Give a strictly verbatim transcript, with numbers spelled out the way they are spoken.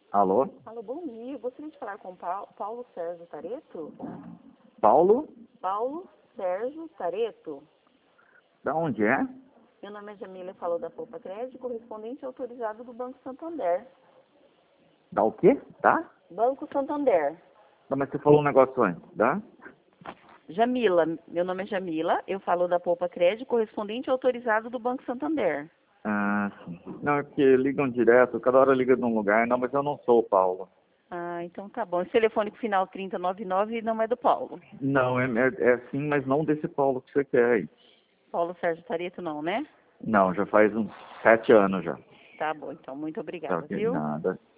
Alô? Alô, bom dia. Eu gostaria de falar com Paulo, Paulo Sérgio Tareto. Paulo? Paulo Sérgio Tareto. Da onde é? Meu nome é Jamila, falou da Poupa Crédito, correspondente autorizado do Banco Santander. Da o quê? Tá? Banco Santander. Não, mas você falou um negócio antes, tá? Jamila, meu nome é Jamila, eu falo da Poupa Crédito, correspondente autorizado do Banco Santander. Ah, sim. Não, é porque ligam direto, cada hora liga de um lugar. Não, mas eu não sou o Paulo. Ah, então tá bom. Esse telefone com final trinta e noventa e nove não é do Paulo. Não, é, é, é sim, mas não desse Paulo que você quer aí. Paulo Sérgio Tareto não, né? Não, já faz uns sete anos já. Tá bom, então. Muito Tá obrigada, ok, viu? nada.